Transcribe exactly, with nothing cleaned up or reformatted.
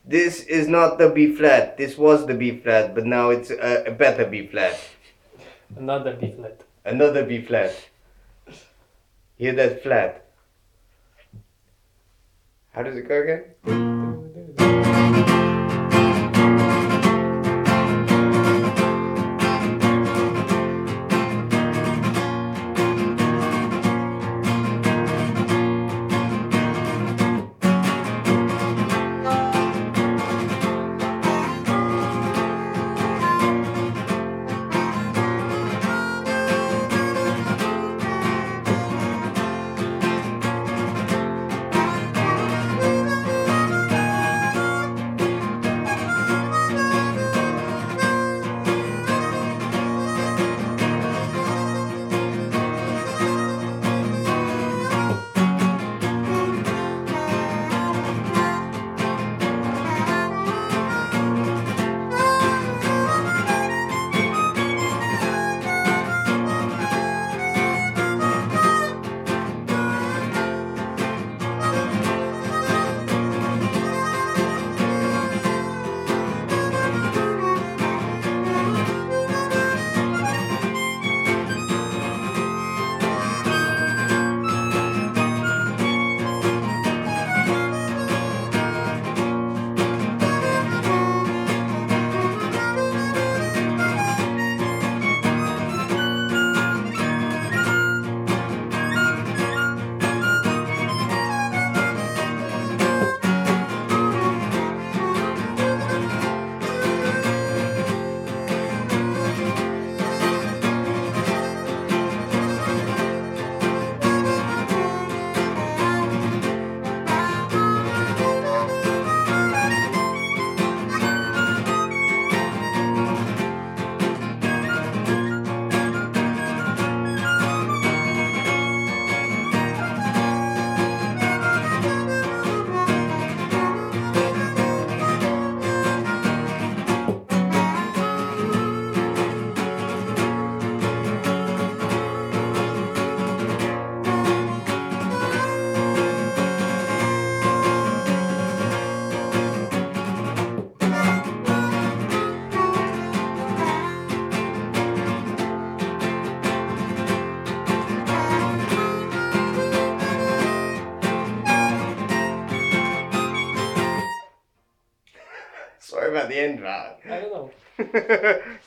This is not the B flat. This was the B flat, but now it's a, a better B flat. Another B flat. Another B flat. Hear that flat? How does it go again? Sorry about the end, Val. I don't know.